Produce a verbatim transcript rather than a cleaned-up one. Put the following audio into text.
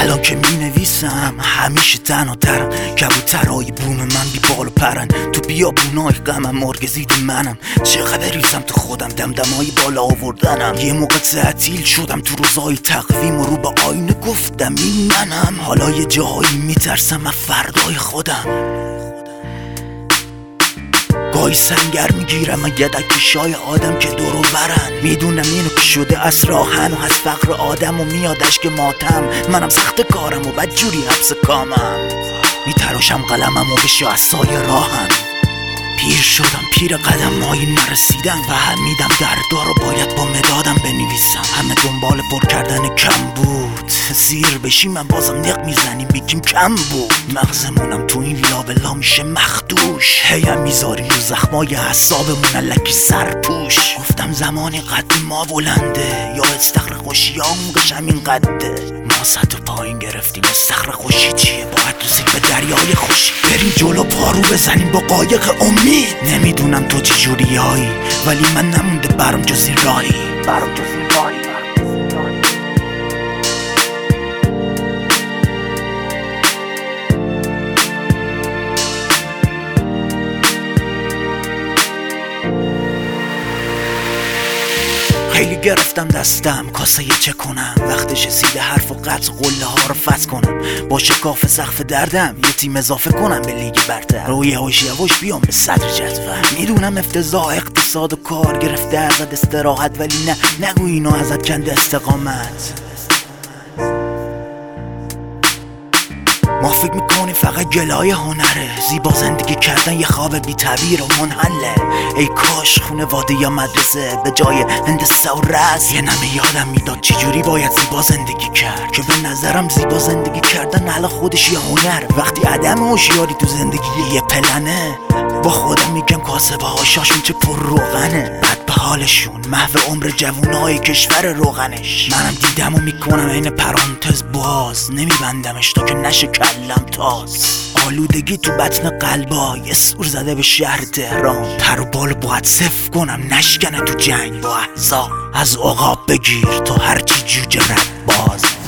الان که می نویسم همیشه تنها ترم، کبوترهای بوم من بی بال و پرن، تو بیابونای غمم مرگ زید منم، چقدر بریزم تو خودم دمدمای بالا آوردنم. یه موقع تعطیل شدم تو روزای تقویم و رو به آینه گفتم این منم. حالا یه جایی میترسم از فردای خودم، گاهی سنگر میگیرم یدک شای آدم که دورو برن. میدونم اینو که شده از راهن و از فقر آدم و میادش که ماتم. منم سخت کارم و بد جوری حبس کامم، میتراشم قلمم و بشه از سایه راهم. پیر شدم پیر قدم هایی نرسیدم و همیدم دردا رو باید با مدادم بنویسم. همه دنبال پر کردن کم بود، زیر بشی من بازم نق میزنیم بگیم کم بود. مغزمونم تو این لابلا میشه مخدوش، هیم میذاری رو زخمای حسابمون لکی سرپوش. گفتم زمانی قد ما بلنده یا استخر خوشی ها موقش همین قده. ما سطح پایین گرفتیم استخر خوشی چیه، باید رسید به دریای خوشی. بریم جلو پارو بزنیم با قایق امید. نمیدونم تو چی جوری هایی ولی من نمونده برام جز این راهی، برام جز این راهی. خیلی گرفتم دستم کاسه چه کنم، وقتش رسیده حرف و قطع قله ها رو فت کنم. با شکاف سقف دردم یه تیم اضافه کنم به لیگ برتر، روی هوش یواش بیام به صدر جدول. میدونم افتضاح اقتصاد و کار گرفته ازت استراحت، ولی نه نگو اینو ازت کنده استقامت. ما فکر میکنیم فقط گلای هنره، زیبا زندگی کردن یه خواب بی تعبیر و منحله. ای کاش خونواده یا مدرسه به جای هندسه و رسم یه نمه یادم میداد چجوری باید زیبا زندگی کرد، که به نظرم زیبا زندگی کردن حالا خودش یه هنر. وقتی عدم هوشیاری تو زندگی یه پلنه، با خودم میگم کاسبه هاشاشون چه پر روغنه، بد به حالشون محو عمر جوونای کشور روغنش. منم دیدم و میکنم این پرانتز باز، نمیبندمش تا که نشه کلم تاز. آلودگی تو بطن قلبا یه سور زده به شهر تهران، پر و بال باید صفر کنم نشکنه تو جنگ با احزاب. از عقاب بگیر تا هرچی جوجه رد باز.